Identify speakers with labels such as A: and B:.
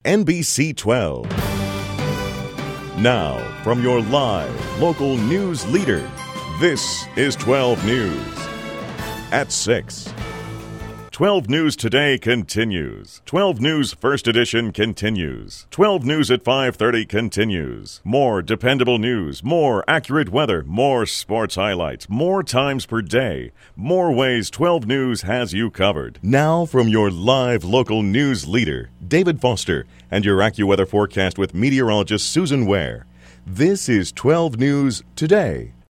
A: NBC 12. Now, from your live local news leader, this is 12 News at 6. 12 News Today continues. 12 News First Edition continues. 12 News at 5:30 continues. More dependable news, more accurate weather, more sports highlights, more times per day, more ways 12 News has you covered. Now from your live local news leader, David Foster, and your AccuWeather forecast with meteorologist Susan Ware. This is 12 News Today.